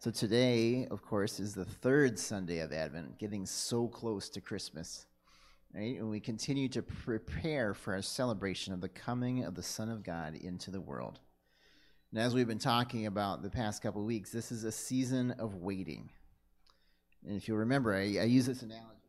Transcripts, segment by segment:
So today, of course, is the third Sunday of Advent, getting so close to Christmas, right? And we continue to prepare for our celebration of the coming of the Son of God into the world. And as we've been talking about the past couple of weeks, this is a season of waiting. And if you remember, I use this analogy.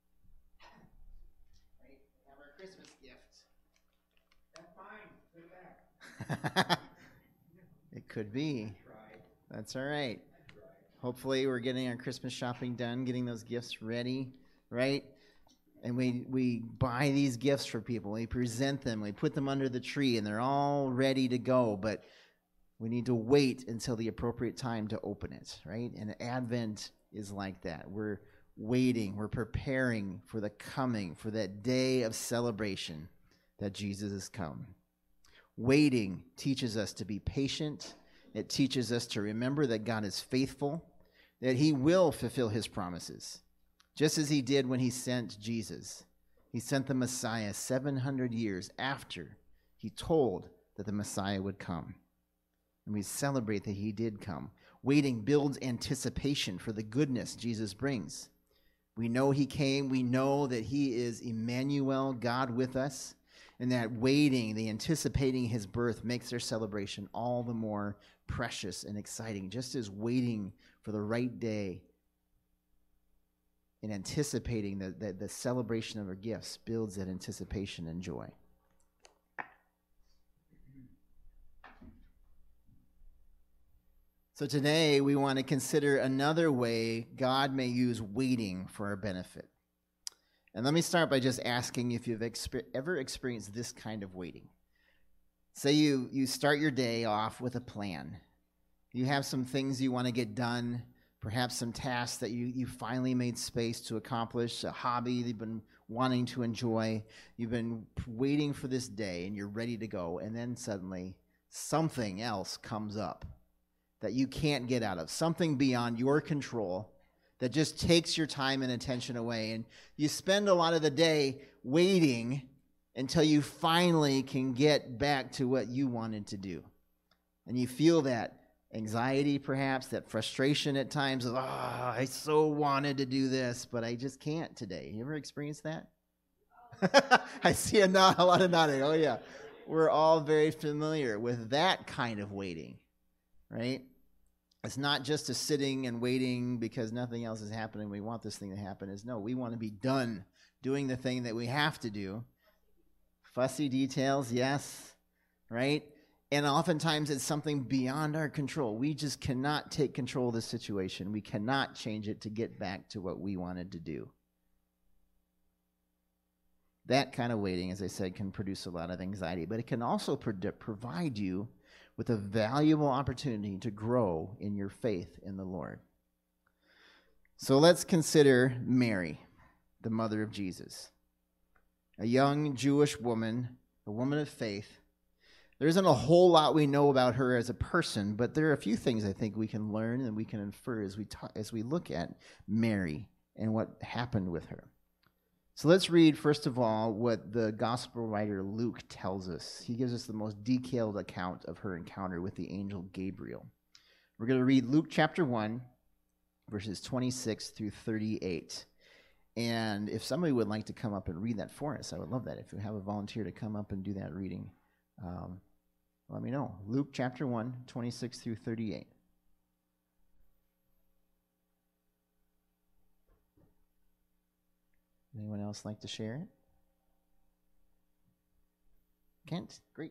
Right? We have our Christmas gift. That's fine. Put it back. It could be. That's all right. Hopefully we're getting our Christmas shopping done, getting those gifts ready, right? And we buy these gifts for people. We present them. We put them under the tree, and they're all ready to go. But we need to wait until the appropriate time to open it, right? And Advent is like that. We're waiting. We're preparing for the coming, for that day of celebration that Jesus has come. Waiting teaches us to be patient. It teaches us to remember that God is faithful, that he will fulfill his promises, just as he did when he sent Jesus. He sent the Messiah 700 years after he told that the Messiah would come. And we celebrate that he did come. Waiting builds anticipation for the goodness Jesus brings. We know he came. We know that he is Emmanuel, God with us. And that waiting, the anticipating his birth, makes their celebration all the more precious and exciting, just as waiting for the right day and anticipating the celebration of our gifts builds that anticipation and joy. So today we want to consider another way God may use waiting for our benefit. And let me start by just asking if you've ever experienced this kind of waiting. Say you start your day off with a plan. You have some things you want to get done, perhaps some tasks that you finally made space to accomplish, a hobby you've been wanting to enjoy. You've been waiting for this day, and you're ready to go. And then suddenly something else comes up that you can't get out of, something beyond your control that just takes your time and attention away. And you spend a lot of the day waiting until you finally can get back to what you wanted to do. And you feel that anxiety, perhaps, that frustration at times of, I so wanted to do this, but I just can't today. You ever experienced that? I see a lot of nodding. Oh, yeah. We're all very familiar with that kind of waiting, right? It's not just a sitting and waiting because nothing else is happening. We want this thing to happen. No, we want to be done doing the thing that we have to do. Fussy details, yes, right? And oftentimes it's something beyond our control. We just cannot take control of the situation. We cannot change it to get back to what we wanted to do. That kind of waiting, as I said, can produce a lot of anxiety, but it can also provide you with a valuable opportunity to grow in your faith in the Lord. So let's consider Mary, the mother of Jesus, a young Jewish woman, a woman of faith. There isn't a whole lot we know about her as a person, but there are a few things I think we can learn and we can infer as we look at Mary and what happened with her. So let's read, first of all, what the gospel writer Luke tells us. He gives us the most detailed account of her encounter with the angel Gabriel. We're going to read Luke chapter 1, verses 26 through 38. And if somebody would like to come up and read that for us, I would love that. If you have a volunteer to come up and do that reading, let me know. Luke chapter 1, 26 through 38. Anyone else like to share it? Kent, great.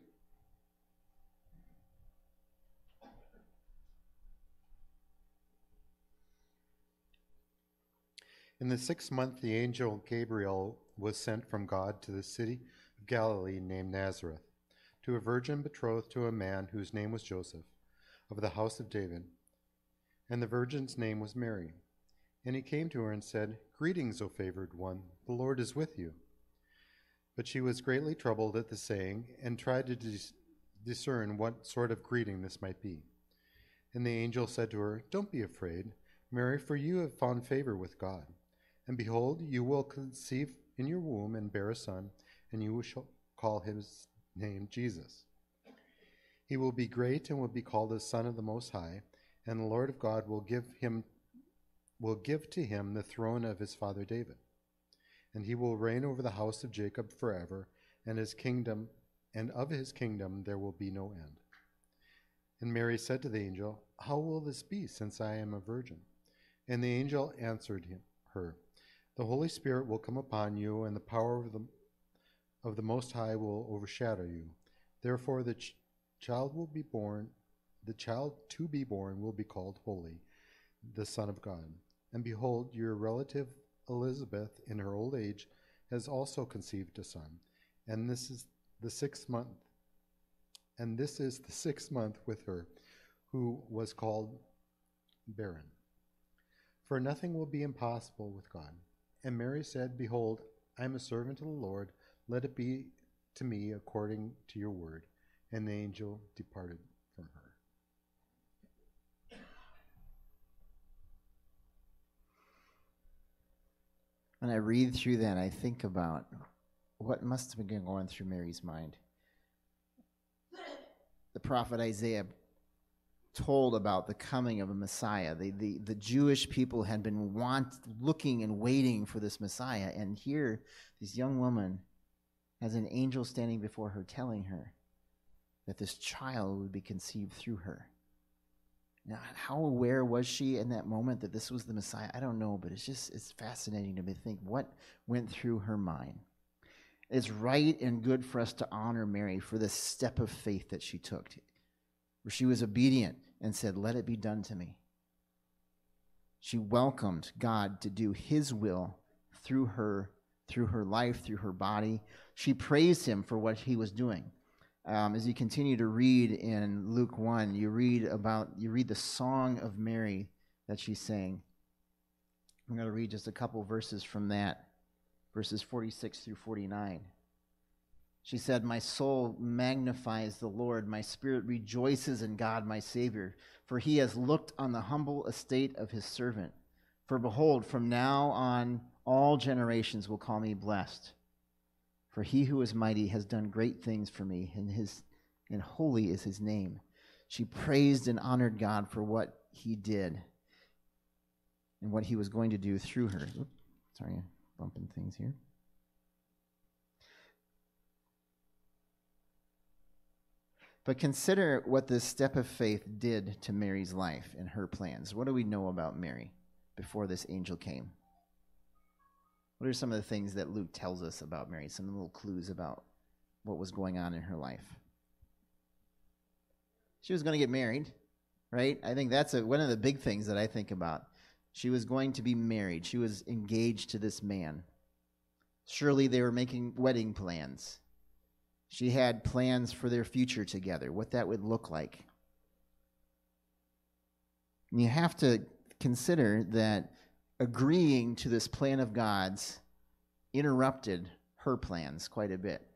In the 6th month, the angel Gabriel was sent from God to the city of Galilee named Nazareth, to a virgin betrothed to a man whose name was Joseph, of the house of David. And the virgin's name was Mary. And he came to her and said, "Greetings, O favored one, the Lord is with you." But she was greatly troubled at the saying, and tried to discern what sort of greeting this might be. And the angel said to her, "Don't be afraid, Mary, for you have found favor with God. And behold, you will conceive in your womb and bear a son, and you shall call his name Jesus. He will be great and will be called the Son of the Most High, and the Lord of God will give to him the throne of his father David. And he will reign over the house of Jacob forever, and of his kingdom there will be no end. And Mary said to the angel, How will this be, since I am a virgin? And the angel answered her, The Holy Spirit will come upon you, and the power of the Most High will overshadow you. Therefore the child to be born will be called Holy, the Son of God. And behold, your relative Elizabeth, in her old age, has also conceived a son, and this is the 6th month. And this is the 6th month with her, who was called barren. For nothing will be impossible with God. And Mary said, Behold, I am a servant of the Lord. Let it be to me according to your word. And the angel departed from her. When I read through that, I think about what must have been going through Mary's mind. The prophet Isaiah told about the coming of a Messiah. The Jewish people had been looking and waiting for this Messiah, and here this young woman has an angel standing before her telling her that this child would be conceived through her. Now, how aware was she in that moment that this was the Messiah? I don't know, but it's fascinating to me to think what went through her mind. It's right and good for us to honor Mary for this step of faith that she took, where she was obedient and said, Let it be done to me. She welcomed God to do his will through her life, through her body. She praised him for what he was doing. As you continue to read in Luke 1, you read the song of Mary that she sang. I'm going to read just a couple verses from that, verses 46 through 49. She said, My soul magnifies the Lord. My spirit rejoices in God, my Savior, for he has looked on the humble estate of his servant. For behold, from now on all generations will call me blessed. For he who is mighty has done great things for me, and holy is his name. She praised and honored God for what he did and what he was going to do through her. Oops, sorry, I'm bumping things here. But consider what this step of faith did to Mary's life and her plans. What do we know about Mary before this angel came? What are some of the things that Luke tells us about Mary? Some little clues about what was going on in her life. She was going to get married, right? I think that's one of the big things that I think about. She was going to be married. She was engaged to this man. Surely they were making wedding plans. She had plans for their future together, what that would look like. And you have to consider that agreeing to this plan of God's interrupted her plans quite a bit.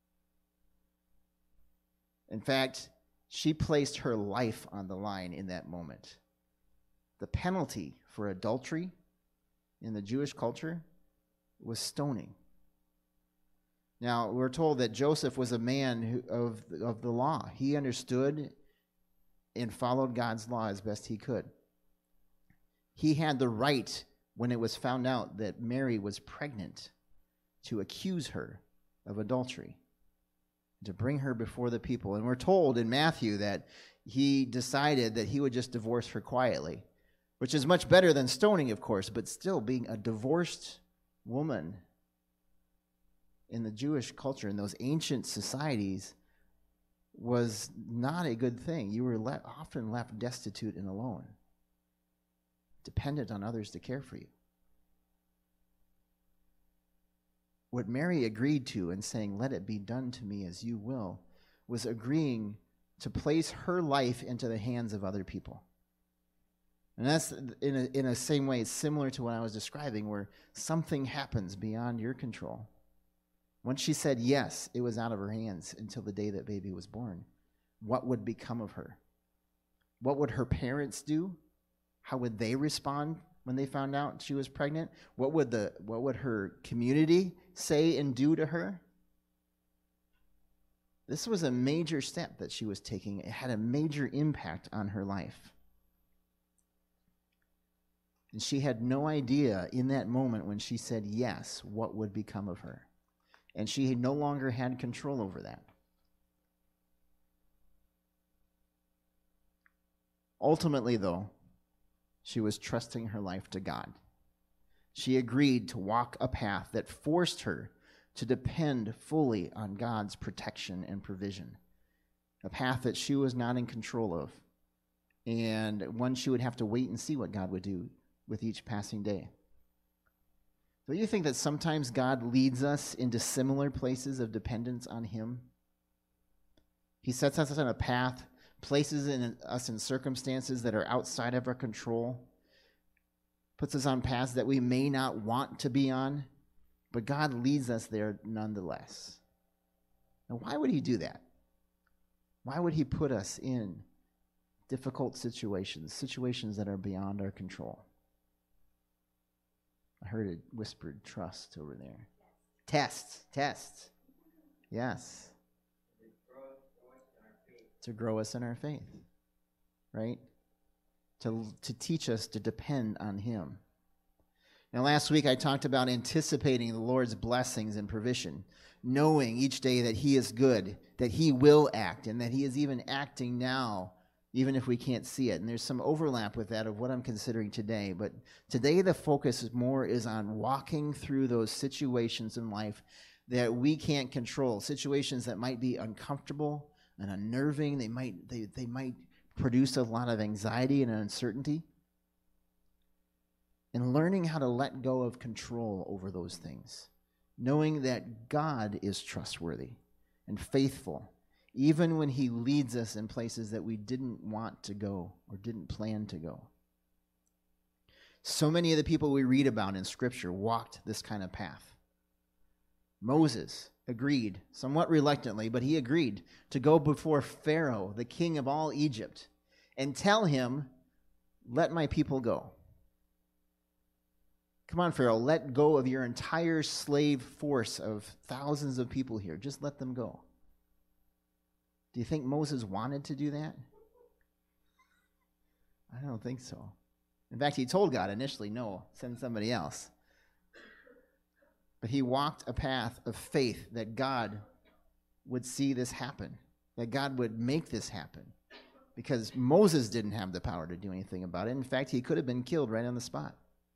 In fact, she placed her life on the line in that moment. The penalty for adultery in the Jewish culture was stoning. Now, we're told that Joseph was a man of the law. He understood and followed God's law as best he could. He had the right, when it was found out that Mary was pregnant, to accuse her of adultery, to bring her before the people. And we're told in Matthew that he decided that he would just divorce her quietly, which is much better than stoning, of course, but still being a divorced woman in the Jewish culture, in those ancient societies, was not a good thing. You were often left destitute and alone, dependent on others to care for you. What Mary agreed to in saying, "Let it be done to me as you will," was agreeing to place her life into the hands of other people. And that's, in a same way, it's similar to what I was describing, where something happens beyond your control. Once she said yes, it was out of her hands until the day that baby was born. What would become of her? What would her parents do? How would they respond when they found out she was pregnant? What would her community say and do to her? This was a major step that she was taking. It had a major impact on her life. And she had no idea in that moment when she said yes, what would become of her. And she no longer had control over that. Ultimately, though, she was trusting her life to God. She agreed to walk a path that forced her to depend fully on God's protection and provision, a path that she was not in control of, and one she would have to wait and see what God would do with each passing day. Don't you think that sometimes God leads us into similar places of dependence on Him? He sets us on a path, places us in circumstances that are outside of our control, puts us on paths that we may not want to be on, but God leads us there nonetheless. Now, why would He do that? Why would He put us in difficult situations, situations that are beyond our control? I heard it whispered, trust over there. Tests. Yes. To grow us in our faith, right? To teach us to depend on Him. Now, last week I talked about anticipating the Lord's blessings and provision, knowing each day that He is good, that He will act, and that He is even acting now, even if we can't see it. And there's some overlap with that of what I'm considering today. But today the focus is on walking through those situations in life that we can't control, situations that might be uncomfortable and unnerving. They might produce a lot of anxiety and uncertainty. And learning how to let go of control over those things, knowing that God is trustworthy and faithful, even when He leads us in places that we didn't want to go or didn't plan to go. So many of the people we read about in Scripture walked this kind of path. Moses agreed, somewhat reluctantly, but he agreed to go before Pharaoh, the king of all Egypt, and tell him, let my people go. Come on, Pharaoh, let go of your entire slave force of thousands of people here. Just let them go. Do you think Moses wanted to do that? I don't think so. In fact, he told God initially, no, send somebody else. But he walked a path of faith that God would see this happen, that God would make this happen, because Moses didn't have the power to do anything about it. In fact, he could have been killed right on the spot.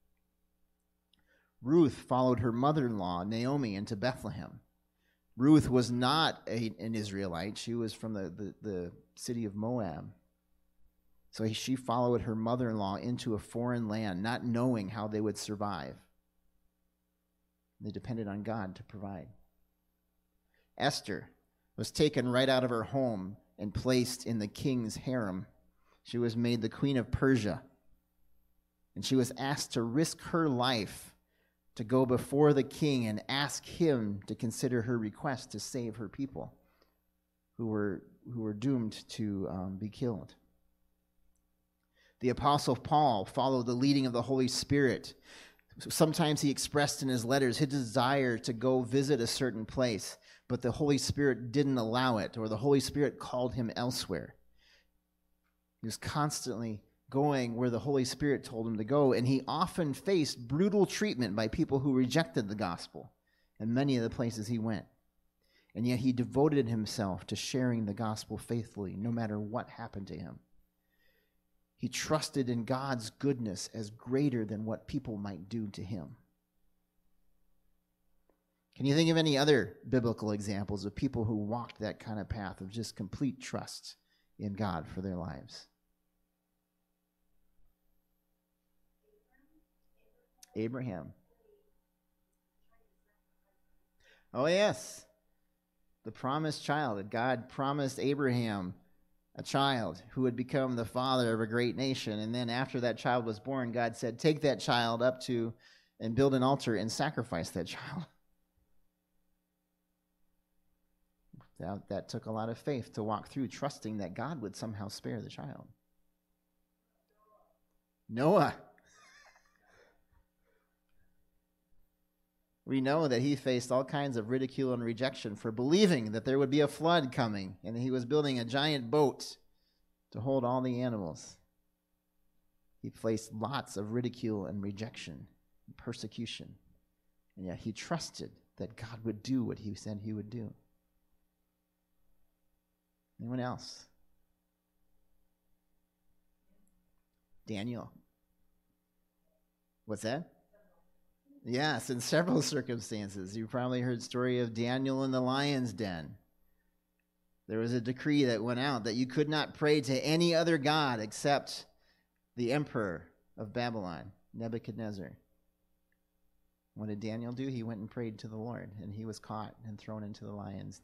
Ruth followed her mother-in-law, Naomi, into Bethlehem. Ruth was not an Israelite. She was from the city of Moab. So she followed her mother-in-law into a foreign land, not knowing how they would survive. They depended on God to provide. Esther was taken right out of her home and placed in the king's harem. She was made the queen of Persia. And she was asked to risk her life to go before the king and ask him to consider her request to save her people who were doomed to be killed. The Apostle Paul followed the leading of the Holy Spirit. Sometimes he expressed in his letters his desire to go visit a certain place, but the Holy Spirit didn't allow it, or the Holy Spirit called him elsewhere. He was constantly going where the Holy Spirit told him to go, and he often faced brutal treatment by people who rejected the gospel in many of the places he went. And yet he devoted himself to sharing the gospel faithfully, no matter what happened to him. He trusted in God's goodness as greater than what people might do to him. Can you think of any other biblical examples of people who walked that kind of path of just complete trust in God for their lives? Abraham. Oh, yes. The promised child that God promised Abraham, a child who would become the father of a great nation. And then after that child was born, God said, take that child up to and build an altar and sacrifice that child. That took a lot of faith to walk through, trusting that God would somehow spare the child. Noah. We know that he faced all kinds of ridicule and rejection for believing that there would be a flood coming, and he was building a giant boat to hold all the animals. He faced lots of ridicule and rejection and persecution. And yet he trusted that God would do what he said he would do. Anyone else? Daniel. What's that? Yes, in several circumstances. You probably heard the story of Daniel in the lion's den. There was a decree that went out that you could not pray to any other god except the emperor of Babylon, Nebuchadnezzar. What did Daniel do? He went and prayed to the Lord, and he was caught and thrown into the lions.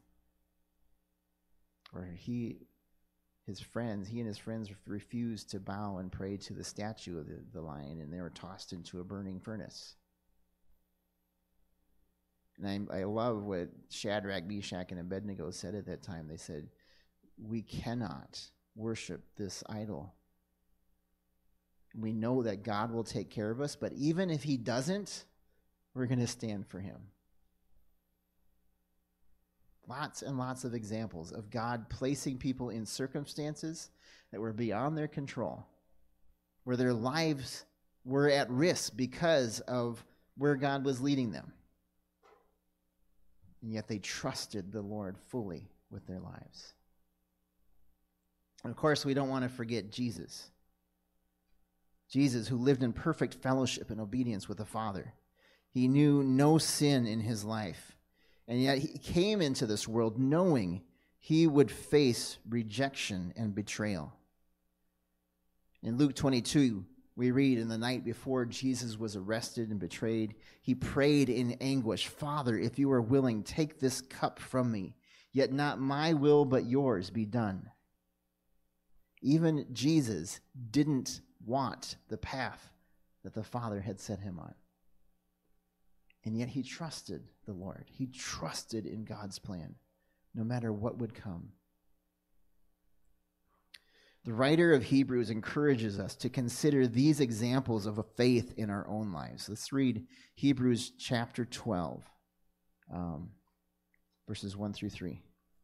Or he and his friends refused to bow and pray to the statue of the lion, and they were tossed into a burning furnace. And I love what Shadrach, Meshach, and Abednego said at that time. They said, we cannot worship this idol. We know that God will take care of us, but even if he doesn't, we're going to stand for him. Lots and lots of examples of God placing people in circumstances that were beyond their control, where their lives were at risk because of where God was leading them. And yet they trusted the Lord fully with their lives. And of course, we don't want to forget Jesus. Jesus, who lived in perfect fellowship and obedience with the Father. He knew no sin in his life. And yet he came into this world knowing he would face rejection and betrayal. In Luke 22, we read, in the night before Jesus was arrested and betrayed, he prayed in anguish, Father, if you are willing, take this cup from me, yet not my will but yours be done. Even Jesus didn't want the path that the Father had set him on. And yet he trusted the Lord. He trusted in God's plan, no matter what would come. The writer of Hebrews encourages us to consider these examples of a faith in our own lives. Let's read Hebrews chapter 12, verses 1 through 3.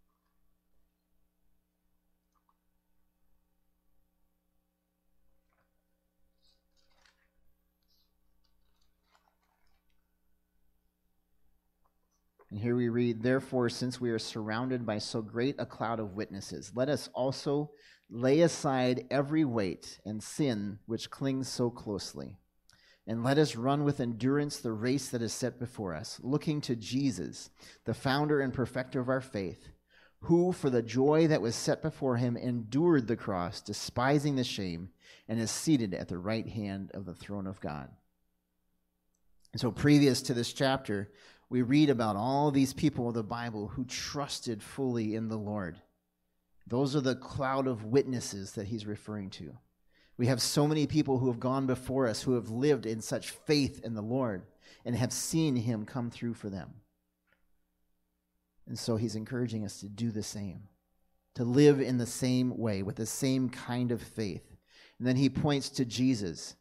And here we read, therefore, since we are surrounded by so great a cloud of witnesses, let us also lay aside every weight and sin which clings so closely. And let us run with endurance the race that is set before us, looking to Jesus, the founder and perfecter of our faith, who for the joy that was set before him endured the cross, despising the shame, and is seated at the right hand of the throne of God. And so previous to this chapter, we read about all these people of the Bible who trusted fully in the Lord. Those are the cloud of witnesses that he's referring to. We have so many people who have gone before us who have lived in such faith in the Lord and have seen him come through for them. And so he's encouraging us to do the same, to live in the same way with the same kind of faith. And then he points to Jesus,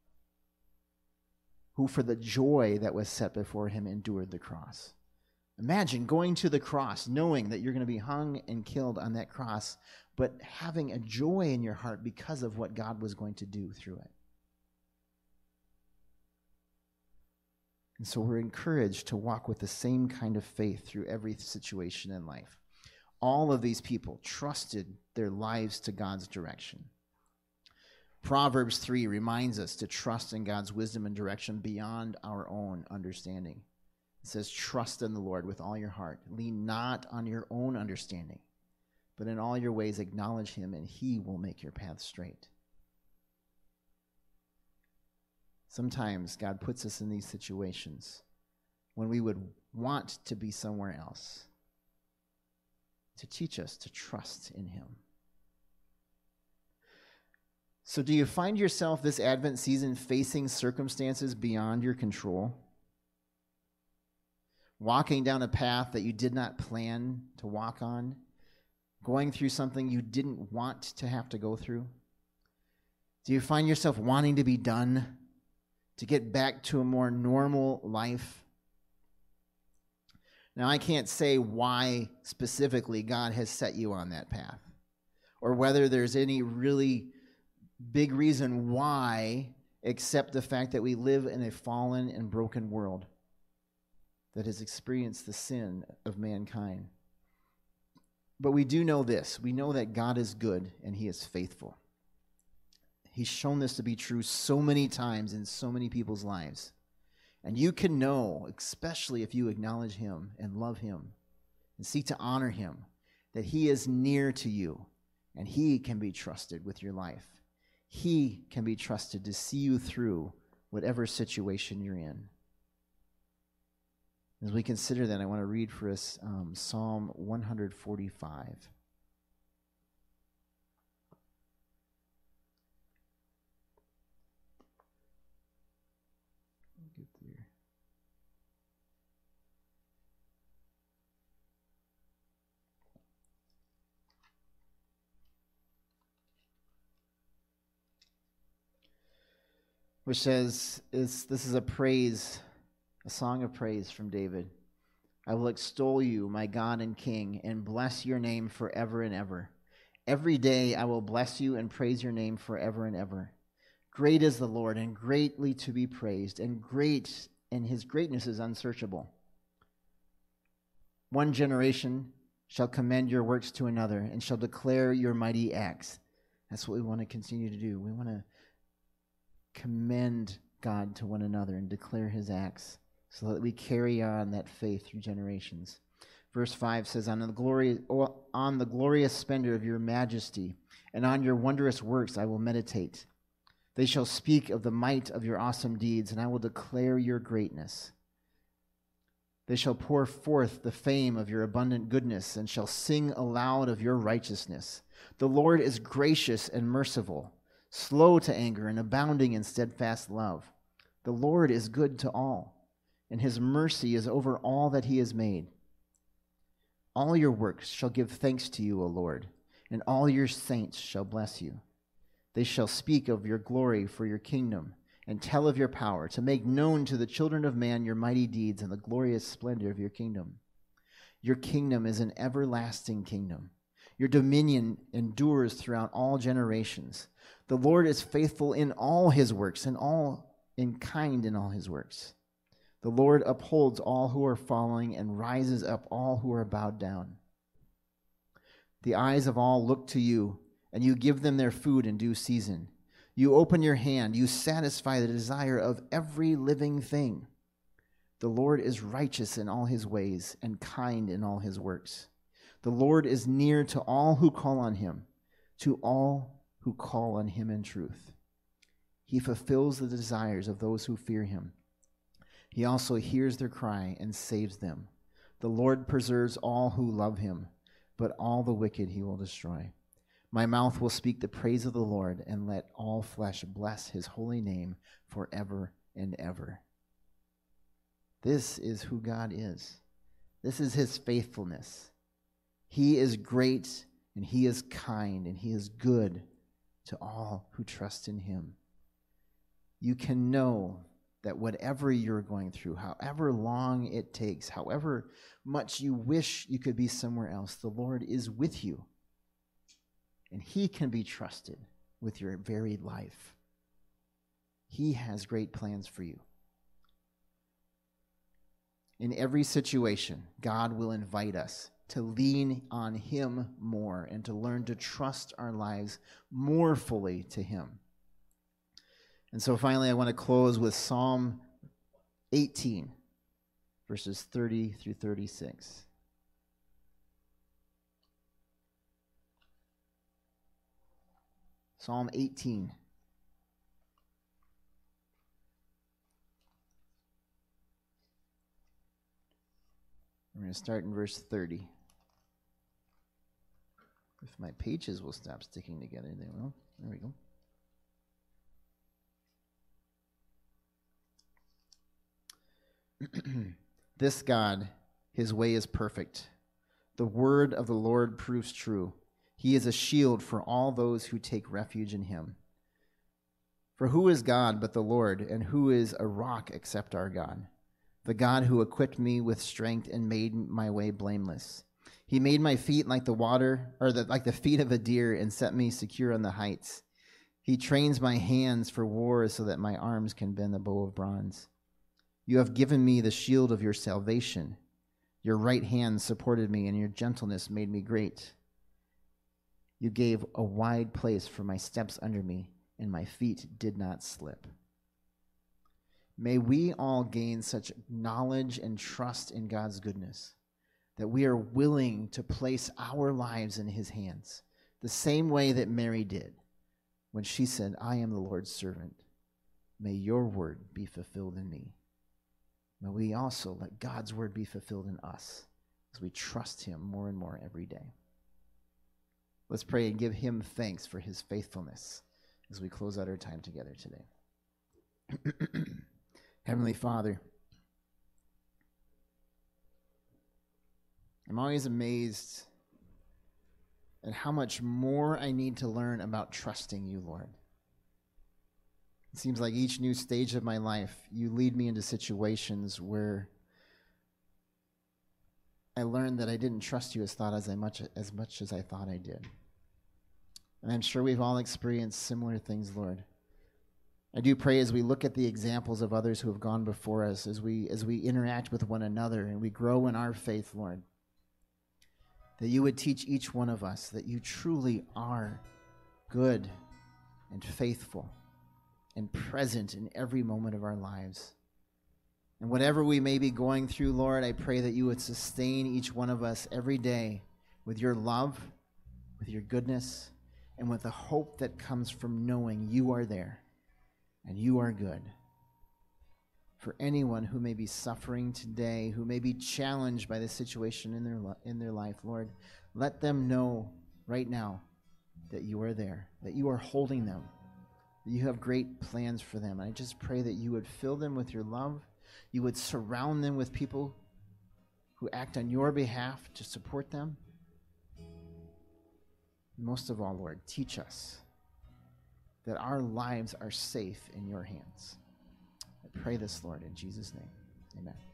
who for the joy that was set before him endured the cross. Imagine going to the cross, knowing that you're going to be hung and killed on that cross, but having a joy in your heart because of what God was going to do through it. And so we're encouraged to walk with the same kind of faith through every situation in life. All of these people trusted their lives to God's direction. Proverbs 3 reminds us to trust in God's wisdom and direction beyond our own understanding. It says, trust in the Lord with all your heart. Lean not on your own understanding, but in all your ways acknowledge him, and he will make your path straight. Sometimes God puts us in these situations when we would want to be somewhere else, to teach us to trust in him. So do you find yourself this Advent season facing circumstances beyond your control? Walking down a path that you did not plan to walk on? Going through something you didn't want to have to go through? Do you find yourself wanting to be done, to get back to a more normal life? Now, I can't say why specifically God has set you on that path, or whether there's any really big reason why, except the fact that we live in a fallen and broken world that has experienced the sin of mankind. But we do know this. We know that God is good and he is faithful. He's shown this to be true so many times in so many people's lives. And you can know, especially if you acknowledge him and love him and seek to honor him, that he is near to you and he can be trusted with your life. He can be trusted to see you through whatever situation you're in. As we consider that, I want to read for us Psalm 145. Get there. Which says, this is a song of praise from David. I will extol you, my God and King, and bless your name forever and ever. Every day I will bless you and praise your name forever and ever. Great is the Lord, and greatly to be praised, and his greatness is unsearchable. One generation shall commend your works to another, and shall declare your mighty acts. That's what we want to continue to do. We want to commend God to one another and declare his acts so that we carry on that faith through generations. Verse 5 says, on the glorious splendor of your majesty and on your wondrous works I will meditate. They shall speak of the might of your awesome deeds, and I will declare your greatness. They shall pour forth the fame of your abundant goodness and shall sing aloud of your righteousness. The Lord is gracious and merciful, slow to anger and abounding in steadfast love. The Lord is good to all, and his mercy is over all that he has made. All your works shall give thanks to you, O Lord, and all your saints shall bless you. They shall speak of your glory for your kingdom, and tell of your power, to make known to the children of man your mighty deeds and the glorious splendor of your kingdom. Your kingdom is an everlasting kingdom. Your dominion endures throughout all generations. The Lord is faithful in all his works, and kind in all his works. The Lord upholds all who are falling and rises up all who are bowed down. The eyes of all look to you, and you give them their food in due season. You open your hand, you satisfy the desire of every living thing. The Lord is righteous in all his ways and kind in all his works. The Lord is near to all who call on him, to all who call on him in truth. He fulfills the desires of those who fear him. He also hears their cry and saves them. The Lord preserves all who love him, but all the wicked he will destroy. My mouth will speak the praise of the Lord, and let all flesh bless his holy name forever and ever. This is who God is. This is his faithfulness. He is great, and he is kind, and he is good to all who trust in him. You can know that whatever you're going through, however long it takes, however much you wish you could be somewhere else, the Lord is with you. And he can be trusted with your very life. He has great plans for you. In every situation, God will invite us to lean on him more and to learn to trust our lives more fully to him. And so finally, I want to close with Psalm 18, verses 30 through 36. Psalm 18. We're going to start in verse 30. If my pages will stop sticking together, they will. There we go. This God, his way is perfect. The word of the Lord proves true. He is a shield for all those who take refuge in him. For who is God but the Lord, and who is a rock except our God? The God who equipped me with strength and made my way blameless. He made my feet like the feet of a deer and set me secure on the heights. He trains my hands for war so that my arms can bend the bow of bronze. You have given me the shield of your salvation. Your right hand supported me, and your gentleness made me great. You gave a wide place for my steps under me, and my feet did not slip. May we all gain such knowledge and trust in God's goodness that we are willing to place our lives in his hands, the same way that Mary did when she said, I am the Lord's servant. May your word be fulfilled in me. May we also let God's word be fulfilled in us as we trust him more and more every day. Let's pray and give him thanks for his faithfulness as we close out our time together today. Heavenly Father, I'm always amazed at how much more I need to learn about trusting you, Lord. It seems like each new stage of my life, you lead me into situations where I learned that I didn't trust you as much as I thought I did. And I'm sure we've all experienced similar things, Lord. I do pray as we look at the examples of others who have gone before us, as we interact with one another and we grow in our faith, Lord, that you would teach each one of us that you truly are good and faithful and present in every moment of our lives. And whatever we may be going through, Lord, I pray that you would sustain each one of us every day with your love, with your goodness, and with the hope that comes from knowing you are there and you are good. For anyone who may be suffering today, who may be challenged by the situation in their life, Lord, let them know right now that you are there, that you are holding them, that you have great plans for them. And I just pray that you would fill them with your love, you would surround them with people who act on your behalf to support them. Most of all, Lord, teach us that our lives are safe in your hands. I pray this, Lord, in Jesus' name. Amen.